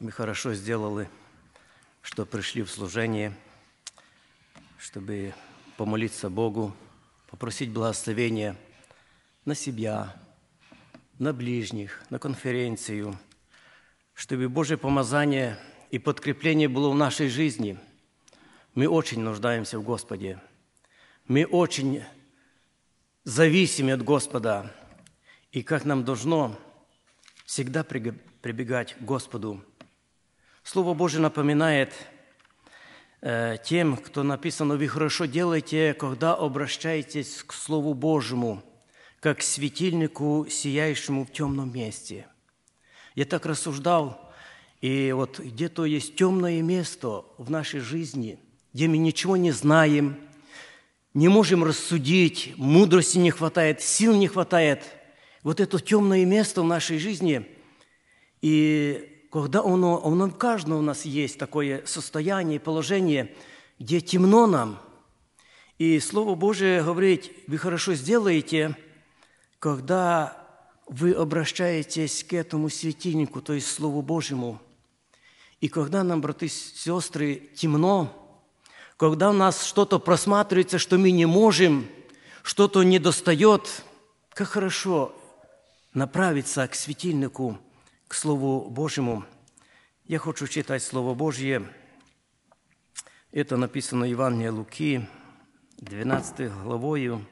Мы хорошо сделали, что пришли в служение, чтобы помолиться Богу, попросить благословения на себя, на ближних, на конференцию, чтобы Божье помазание и подкрепление было в нашей жизни. Мы очень нуждаемся в Господе. Мы очень зависимы от Господа. И как нам должно всегда прибегать к Господу. Слово Божие напоминает тем, кто написано: «Вы хорошо делаете, когда обращаетесь к Слову Божьему, как к светильнику, сияющему в темном месте». Я так рассуждал, и вот где-то есть темное место в нашей жизни, где мы ничего не знаем, не можем рассудить, мудрости не хватает, сил не хватает. Вот это темное место в нашей жизни, и когда оно в каждом у нас есть такое состояние, положение, где темно нам, и Слово Божие говорит: вы хорошо сделаете, когда вы обращаетесь к этому светильнику, то есть Слову Божьему. И когда нам, браты и сестры, темно, когда у нас что-то просматривается, что мы не можем, что-то недостает, как хорошо направиться к светильнику, к Слову Божьему. Я хочу читать Слово Божье. Это написано в Евангелии Луки, 12 главою,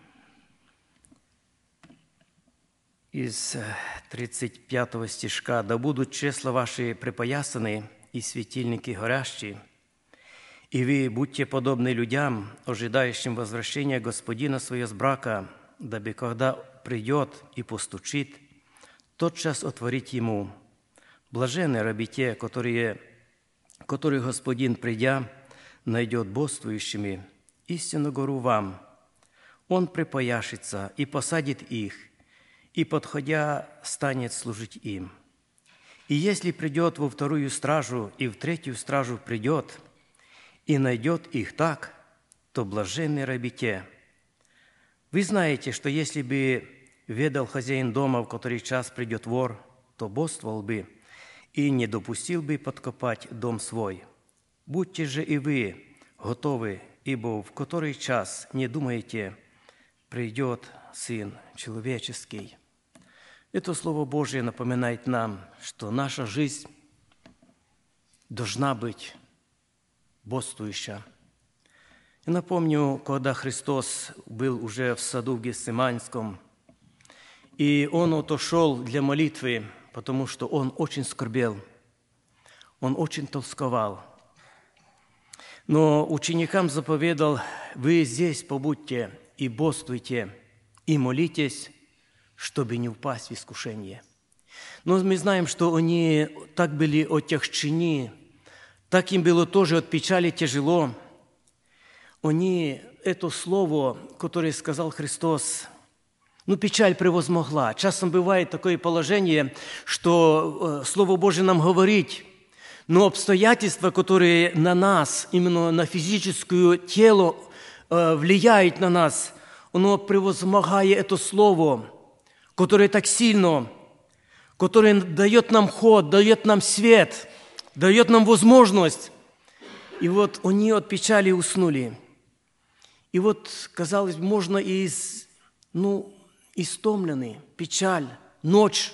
из 35 стишка. «Да будут чресла ваши припоясаны и светильники горящие, и вы будьте подобны людям, ожидающим возвращения Господина своего с брака, дабы, когда придет и постучит, тотчас отворить ему. Блаженны раби те, которые Господин, придя, найдет бодрствующими. Истинно говорю вам, Он припояшется и посадит их, и, подходя, станет служить им. И если придет во вторую стражу и в третью стражу придет, и найдет их так, то блаженны раби те. Вы знаете, что если бы ведал хозяин дома, в который час придет вор, то бодрствовал бы и не допустил бы подкопать дом свой. Будьте же и вы готовы, ибо в который час, не думаете, придет Сын Человеческий». Это Слово Божие напоминает нам, что наша жизнь должна быть бодрствующая. Я напомню, когда Христос был уже в саду в Гефсиманском, и Он отошел для молитвы, потому что Он очень скорбел, Он очень тосковал. Но ученикам заповедал: вы здесь побудьте и бодрствуйте, и молитесь, чтобы не упасть в искушение. Но мы знаем, что они так были отягчены, так им было тоже от печали тяжело. Они это слово, которое сказал Христос, печаль превозмогла. Часом бывает такое положение, что Слово Божие нам говорит, но обстоятельства, которые на нас, именно на физическое тело влияют на нас, оно превозмогает это Слово, которое так сильно, которое дает нам ход, дает нам свет, дает нам возможность. И вот они от печали уснули. И вот, казалось, можно истомлены, печаль, ночь.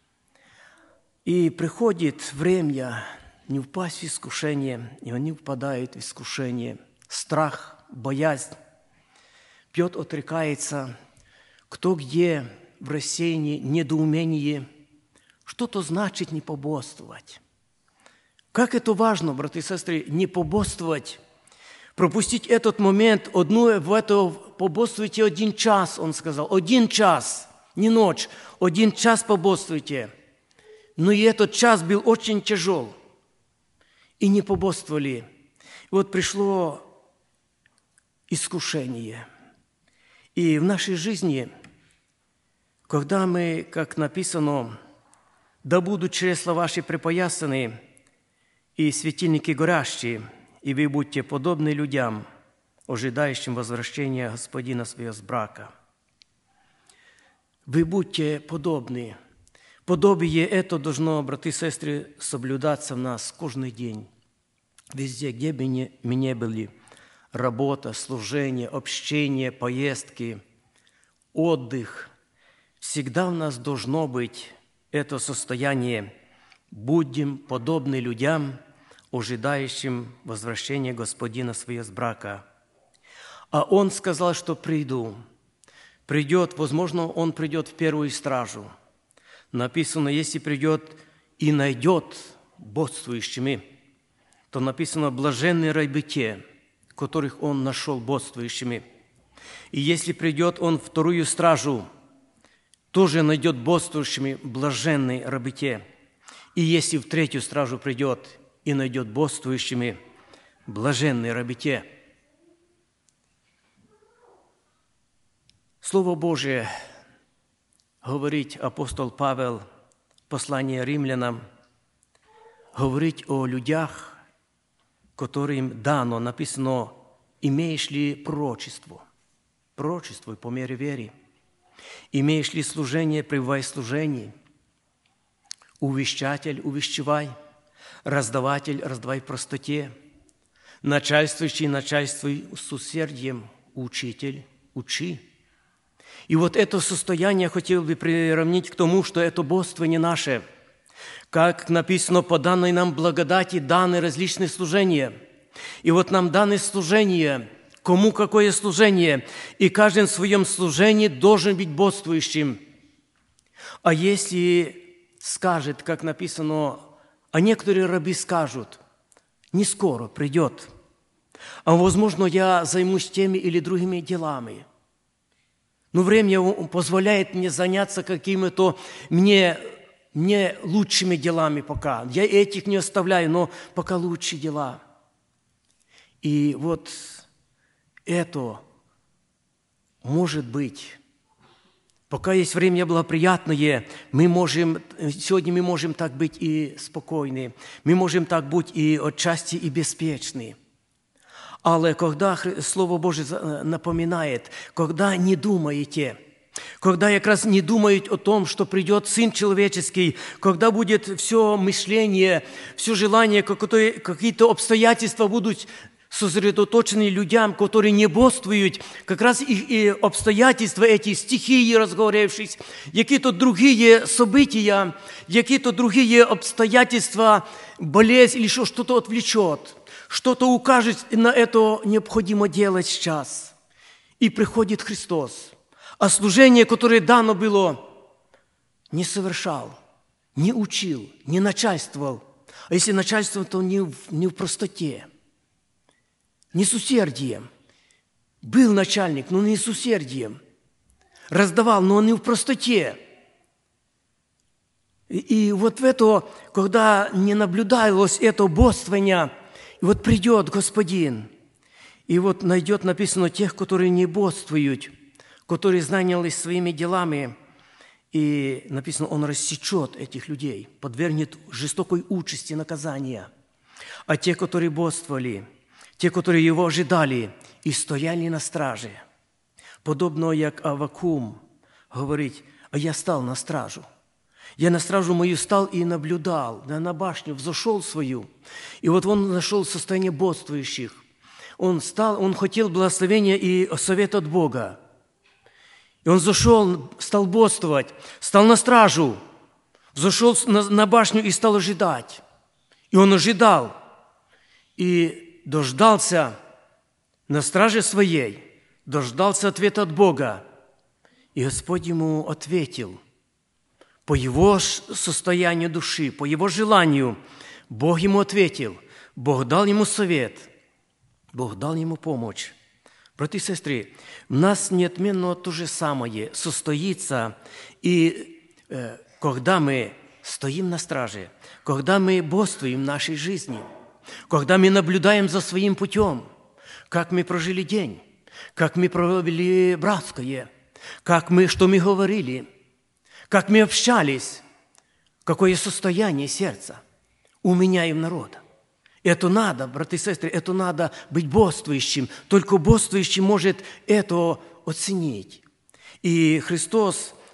И приходит время не упасть в искушение, и они впадают в искушение. Страх, боязнь. Петр отрекается, кто где, в рассеянии, недоумении. Что то значит не пободрствовать? Как это важно, браты и сестры, не пободрствовать, пропустить этот момент, пободрствуйте 1 час, он сказал, 1 час, не ночь, 1 час пободрствуйте. Но и этот час был очень тяжел, и не пободрствовали. И вот пришло искушение. И в нашей жизни, когда мы, как написано, «Да будут чресла ваши припоясаны и светильники горящие, и вы будьте подобны людям, ожидающим возвращения Господина своего с брака». Вы будьте подобны. Подобие это должно, браты и сестры, соблюдаться в нас каждый день. Везде, где бы мы ни были, работа, служение, общение, поездки, отдых, всегда у нас должно быть это состояние «будем подобны людям, ожидающим возвращения Господина своего с брака». А Он сказал, что придет, возможно, Он придет в первую стражу. Написано, если придет и найдет бодствующими, то написано «блаженные рабы те, которых Он нашел бодствующими». И если придет Он в вторую стражу, тоже найдет бодствующими блаженные рабы те. И если в третью стражу придет и найдет бодствующими блаженные рабы те. Слово Божие, говорит апостол Павел, послание римлянам, говорить о людях, которым дано, написано, имеешь ли пророчество? Пророчествуй по мере веры. Имеешь ли служение, пребывай в служении. Увещатель, увещевай. Раздаватель, раздавай в простоте. Начальствующий, начальствуй с усердием. Учитель, учи. И вот это состояние хотел бы приравнить к тому, что это бодствование наше. Как написано, по данной нам благодати даны различные служения. И вот нам даны служения, кому какое служение, и каждый в своем служении должен быть бодствующим. А если скажет, как написано, а некоторые рабы скажут, не скоро придет, а возможно, я займусь теми или другими делами. Но время позволяет мне заняться какими-то мне лучшими делами пока. Я этих не оставляю, но пока лучшие дела. И вот это может быть, пока есть время благоприятное, сегодня мы можем так быть и спокойны, мы можем так быть и отчасти и беспечны. Але когда Слово Божие напоминает, когда не думаете, когда как раз не думают о том, что придет Сын Человеческий, когда будет все мышление, все желание, какие-то обстоятельства будут сосредоточены людям, которые не бодствуют, как раз и обстоятельства эти, стихии разгоревшись, какие-то другие события, какие-то другие обстоятельства, болезнь или что-то отвлечет, что-то укажет на это необходимо делать сейчас. И приходит Христос. А служение, которое дано было, не совершал, не учил, не начальствовал. А если начальствовал, то не в простоте, не с усердием. Был начальник, но не с усердием. Раздавал, но не в простоте. И вот в это, когда не наблюдалось это бодствование, и вот придет Господин, и вот найдет, написано, тех, которые не бодствуют, которые занялись своими делами, и написано, Он рассечет этих людей, подвергнет жестокой участи наказания. А те, которые бодствовали, те, которые Его ожидали и стояли на страже, подобно як Аввакум говорить, а я стал на стражу. Я на стражу мою стал и наблюдал, на башню взошел свою. И вот он нашел состояние бодствующих. Он хотел благословения и совет от Бога. И он зашел, стал бодствовать, стал на стражу, зашел на башню и стал ожидать. И он ожидал, и дождался на страже своей, дождался ответа от Бога. И Господь ему ответил. По его состоянию души, по его желанию, Бог ему ответил. Бог дал ему совет, Бог дал ему помощь. Братья и сестры, у нас неотменно то же самое состоится, и когда мы стоим на страже, когда мы бодствуем в нашей жизни, когда мы наблюдаем за своим путем, как мы прожили день, как мы провели братское, что мы говорили, как мы общались, какое состояние сердца у меня и у народа. Это надо, братья и сестры, это надо быть бодствующим. Только бодствующий может это оценить. И Христос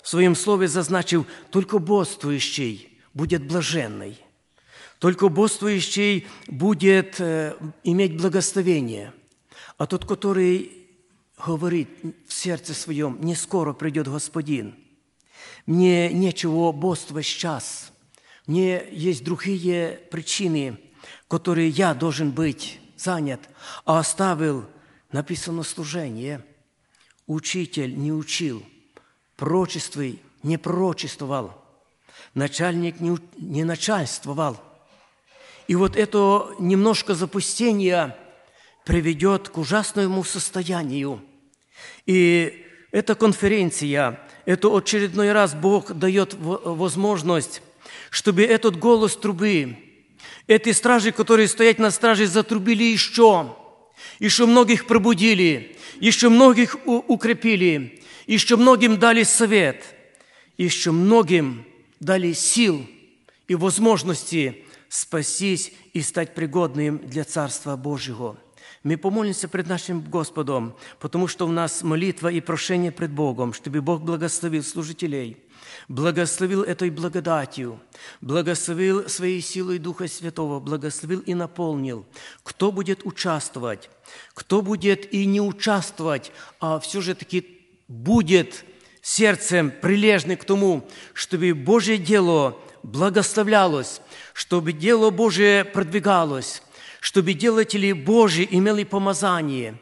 в своем слове зазначил: только бодрствующий будет блаженный, только бодрствующий будет иметь благословение, а тот, который говорит в сердце своем: не скоро придет Господин, мне нечего бодрствовать сейчас, мне есть другие причины, которые я должен быть занят, а оставил, написано, служение. Учитель не учил, пророчествуй не пророчествовал, начальник не начальствовал. И вот это немножко запустение приведет к ужасному состоянию. И эта конференция, это очередной раз Бог дает возможность, чтобы этот голос трубы, эти стражи, которые стоят на страже, затрубили еще многих пробудили, еще многих укрепили, еще многим дали совет, еще многим дали сил и возможности спастись и стать пригодным для Царства Божьего. Мы помолимся пред нашим Господом, потому что у нас молитва и прошение пред Богом, чтобы Бог благословил служителей, благословил этой благодатью, благословил своей силой Духа Святого, благословил и наполнил. Кто будет участвовать, кто будет и не участвовать, а все же таки будет сердцем прилежный к тому, чтобы Божье дело благословлялось, чтобы дело Божие продвигалось, чтобы делатели Божьи имели помазание.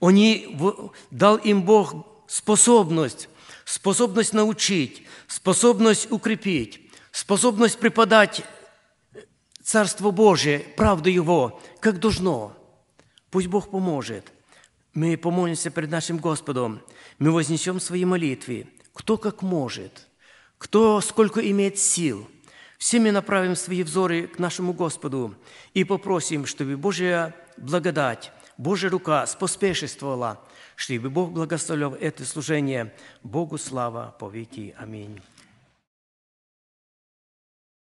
Дал им Бог способность научить, способность укрепить, способность преподать Царство Божие, правду Его, как должно. Пусть Бог поможет. Мы помолимся пред нашим Господом, мы вознесем свои молитвы, кто как может, кто сколько имеет сил. Все мы направим свои взоры к нашему Господу и попросим, чтобы Божья благодать, Божья рука споспешествовала, чтобы Бог благословил это служение. Богу слава по веки. Аминь.